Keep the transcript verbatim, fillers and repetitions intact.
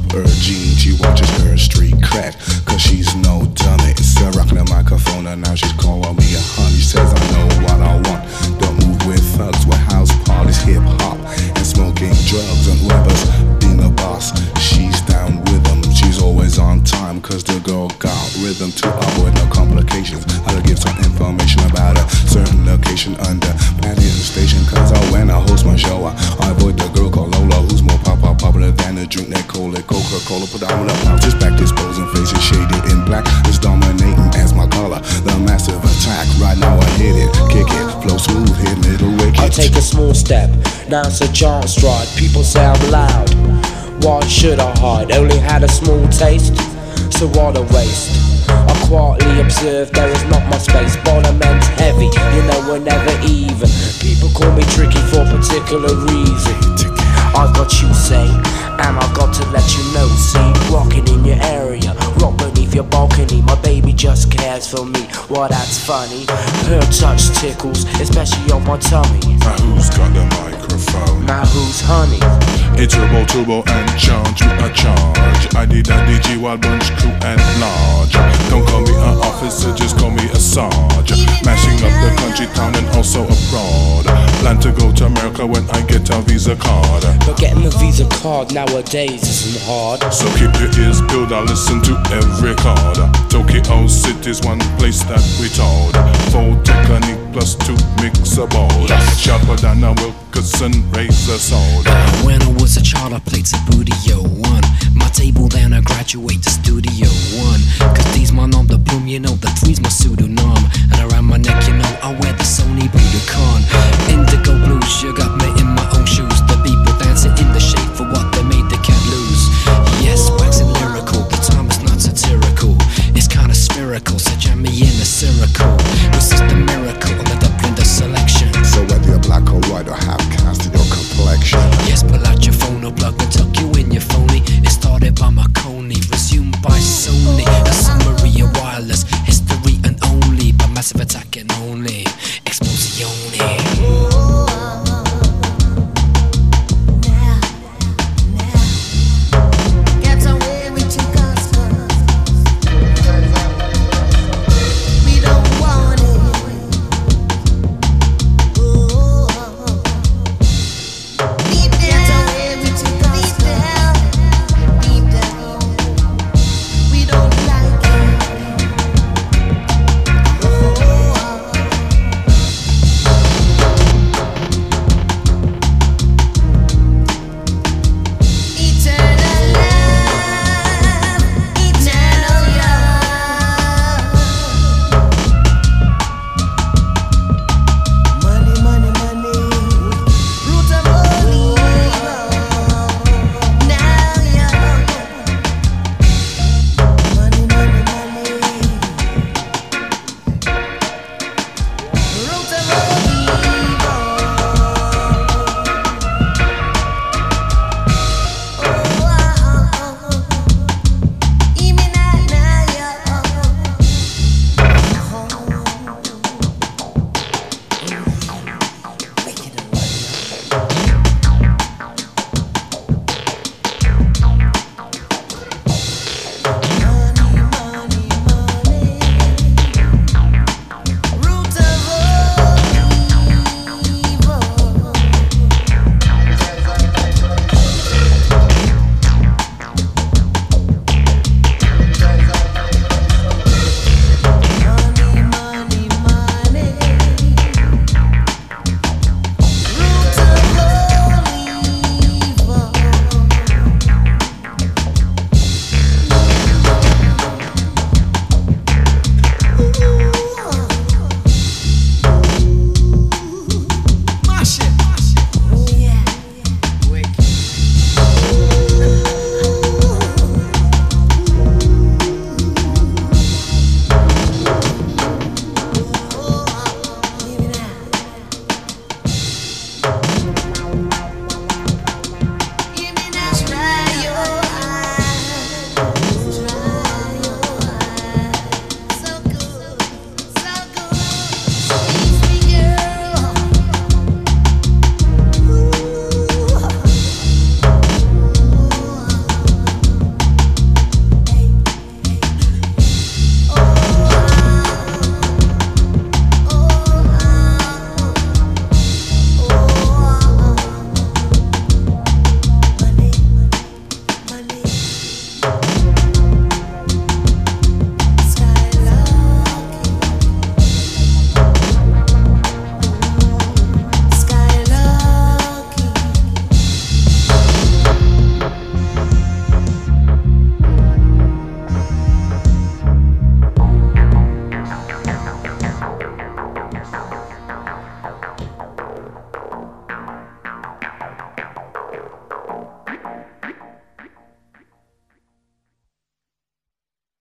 her jeans, she watches her street cred, cause she's no dummy. Still rocking the microphone and now she's calling me a honey. Says I know what I want, don't move with thugs, with house parties, hip hop, and smoking drugs. And whoever's being a boss, she's down with them. She's always on time, cause the girl got rhythm to avoid no complications. I'll give some information about a certain location under Patio Station, cause I, when I host my show, I, I avoid the girl called Lola, who's more pop pop popular than a drink that cola, Coca-Cola. Put down with a mouth, just back disposing faces shaded in black, is dominating as my color. The massive attack, right now I hit it, kick it, flow smooth, hit middle wicket. I take a small step, now it's a giant stride. People say I'm loud, why should I hide? Only had a small taste, so what a waste. I quietly observe there is not much space. Bottom-end's heavy, you know we're never even. People call me tricky for a particular reason. I've got you say, and I've got to let you know. See, rocking in your area, rock beneath your balcony. My baby just cares for me, well that's funny. Her touch tickles, especially on my tummy. Now who's got the microphone? Now who's honey? It's Turbo, Turbo and charge with a charge. I did that D J Wild Bunch crew and large. Don't call me an officer, just call me a sarge. Mashing up the country, town and also abroad. Plan to go to America when I get a Visa card. But getting a Visa card nowadays isn't hard. So keep your ears peeled, I listen to every card. Tokyo City's one place that we told. Full technique plus two mix a bowl. Sharper than a Wilkerson razor sword. When I was a